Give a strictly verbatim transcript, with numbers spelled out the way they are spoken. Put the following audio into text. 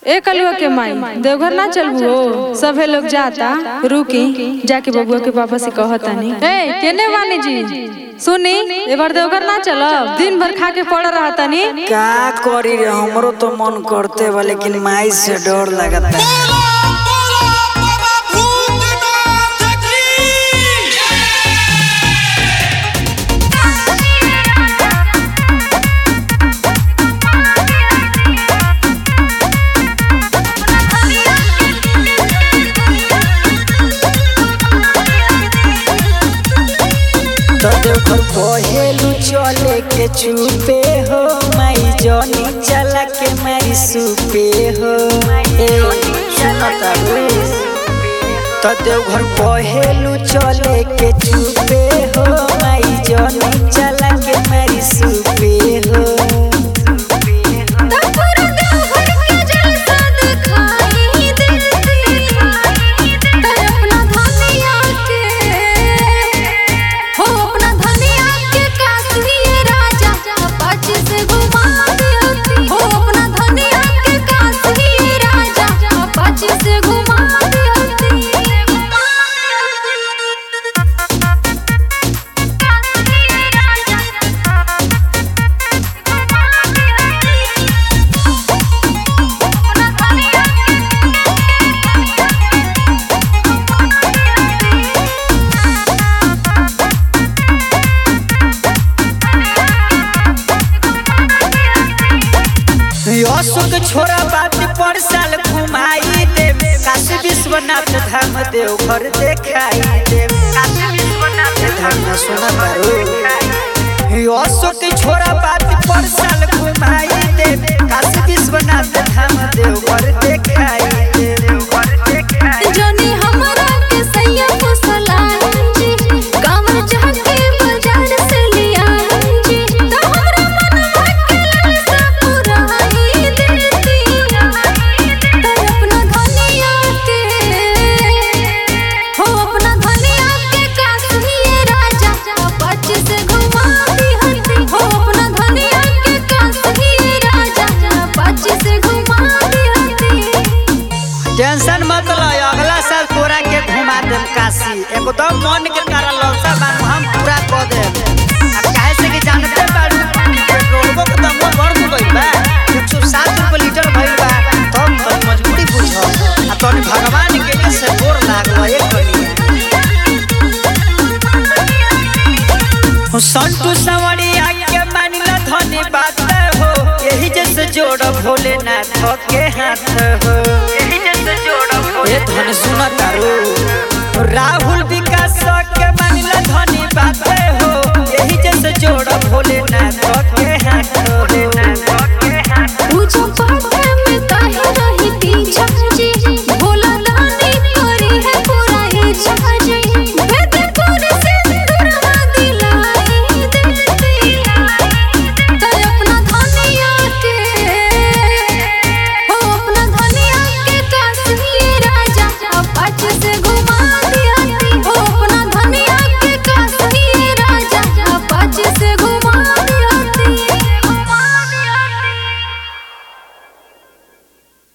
ए कलुआ के माई देवघर ना चलबू हो, सभे लोग जाता, रुकी जाके बबुआ के पापा से कहतानी। ए केने वानी जी सुनी, ए बार देवघर ना चलब, दिन भर खा के पड़ रहतानी। का करी रे, हमरो तो मन करते बा लेकिन माई से डर लगता है। देवघर पहेलू चले के चुपे हो, माई जनी चला के माई सुपे हो। ए सुनता रे, तो देवघर पहेलू चले के चुपे हो, माई जनी चला के माई सुपे हो। अशोक छोरा बात पर साल घुमाई दे, काशी विश्वनाथ धाम देवघर देखाई दे। काशी विश्वनाथ धाम सुना करो, अशोक छोरा बात पर साल घुमाई दे, काशी विश्वनाथ धाम देवघर देखाई दे। देवघर देखाई जनी हमरा के सैया फसलांजी, कामर जाके बाजार से लिया जी, तो हमरा मनवा के लालसा पुराई देती। तो अपना धनिया के हो, अपना धनिया के काशी राजा अपाची से घुमा दिहती। हो अपना धनिया के काशी राजा अपाची से घुमा दिहती। टेंशन मत लो, अगला साल तोरा के घुमा देम काशी। एकदम मन के तारा ललसा बानू हम पूरा कर देम। अब काहे से कि जानते बाड़ू पेट्रोलबो के दाम बढ़ गइल बा, एक सौ सात रुपए लीटर भइल बा। तब तो मजबूरी बुझो, आ तोनी भगवान के से गोर लागलो एक कनिया। संतु सवरिया के मानिला धनी बात हो, यही जैसे जोड़ भोलेनाथ के हाथ हो। यही जैसे जोड़ ये धन सुना तारू, राहुल विकास के मानिला धनी बात हो, यही जैसे जोड़ भोलेनाथ